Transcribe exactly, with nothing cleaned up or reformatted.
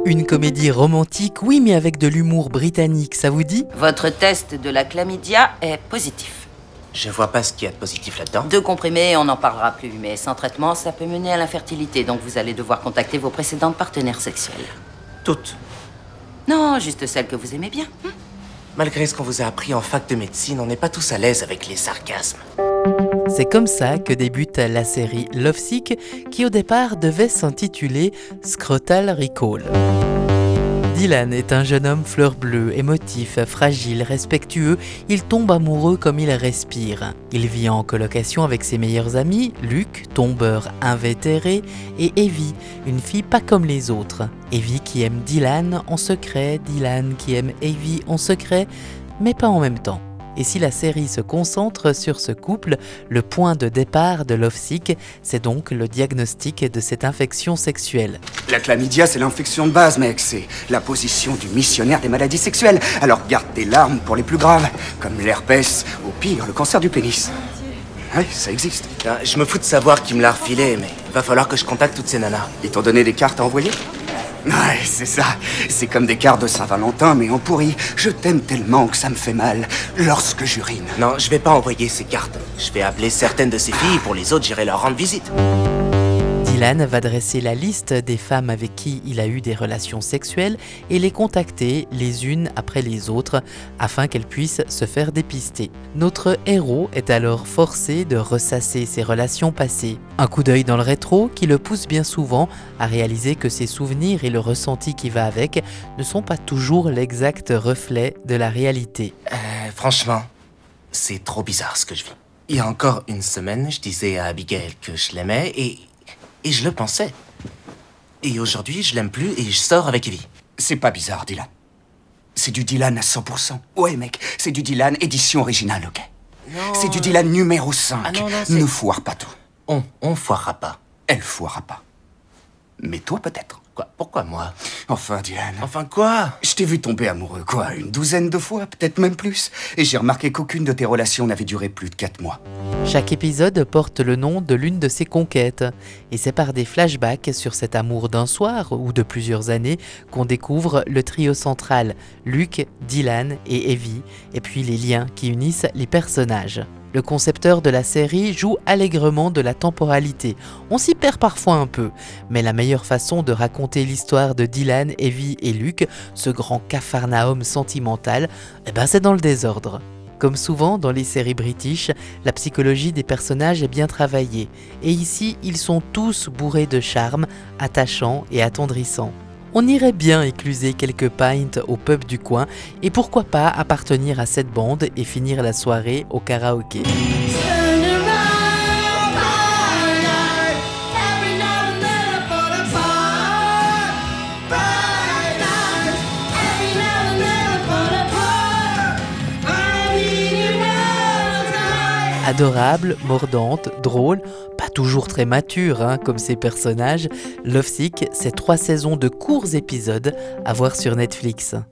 Une comédie romantique, oui, mais avec de l'humour britannique, ça vous dit? Votre test de la chlamydia est positif. Je vois pas ce qu'il y a de positif là-dedans. Deux comprimés, on n'en parlera plus, mais sans traitement, ça peut mener à l'infertilité, donc vous allez devoir contacter vos précédentes partenaires sexuelles. Toutes. Non, juste celles que vous aimez bien. Hein? Malgré ce qu'on vous a appris en fac de médecine, on n'est pas tous à l'aise avec les sarcasmes. C'est comme ça que débute la série Lovesick, qui au départ devait s'intituler Scrotal Recall. Dylan est un jeune homme fleur bleue, émotif, fragile, respectueux. Il tombe amoureux comme il respire. Il vit en colocation avec ses meilleurs amis, Luke, tombeur invétéré, et Evie, une fille pas comme les autres. Evie qui aime Dylan en secret, Dylan qui aime Evie en secret, mais pas en même temps. Et si la série se concentre sur ce couple, le point de départ de Lovesick, c'est donc le diagnostic de cette infection sexuelle. La chlamydia, c'est l'infection de base, mec. C'est la position du missionnaire des maladies sexuelles. Alors garde tes larmes pour les plus graves, comme l'herpès, ou pire, le cancer du pénis. Oui, ça existe. Ah, je me fous de savoir qui me l'a refilé, mais il va falloir que je contacte toutes ces nanas. Ils t'ont donné des cartes à envoyer? Ouais, c'est ça. C'est comme des cartes de Saint-Valentin, mais en pourri. Je t'aime tellement que ça me fait mal lorsque j'urine. Non, je vais pas envoyer ces cartes. Je vais appeler certaines de ces filles, pour les autres, j'irai leur rendre visite. Dylan va dresser la liste des femmes avec qui il a eu des relations sexuelles et les contacter les unes après les autres afin qu'elles puissent se faire dépister. Notre héros est alors forcé de ressasser ses relations passées. Un coup d'œil dans le rétro qui le pousse bien souvent à réaliser que ses souvenirs et le ressenti qui va avec ne sont pas toujours l'exact reflet de la réalité. Euh, franchement, c'est trop bizarre ce que je vis. Il y a encore une semaine, je disais à Abigail que je l'aimais et... Et je le pensais. Et aujourd'hui, je l'aime plus et je sors avec Evie. C'est pas bizarre, Dylan. C'est du Dylan à cent pour cent. Ouais, mec, c'est du Dylan édition originale, ok? Non. C'est du Dylan numéro cinq. Ah non, non, c'est... Ne foire pas tout. On, on foirera pas. Elle foirera pas. Mais toi, peut-être. Quoi? Pourquoi moi? Enfin, Dylan. Enfin quoi? Je t'ai vu tomber amoureux, quoi, une douzaine de fois, peut-être même plus. Et j'ai remarqué qu'aucune de tes relations n'avait duré plus de quatre mois. Chaque épisode porte le nom de l'une de ses conquêtes, et c'est par des flashbacks sur cet amour d'un soir ou de plusieurs années qu'on découvre le trio central, Luke, Dylan et Evie, et puis les liens qui unissent les personnages. Le concepteur de la série joue allègrement de la temporalité. On s'y perd parfois un peu, mais la meilleure façon de raconter l'histoire de Dylan, Evie et Luke, ce grand capharnaüm sentimental, eh ben c'est dans le désordre. Comme souvent dans les séries british, la psychologie des personnages est bien travaillée, et ici ils sont tous bourrés de charme, attachants et attendrissants. On irait bien écluser quelques pints au pub du coin et pourquoi pas appartenir à cette bande et finir la soirée au karaoké. Adorable, mordante, drôle, pas toujours très mature hein, comme ses personnages, Lovesick, c'est trois saisons de courts épisodes à voir sur Netflix.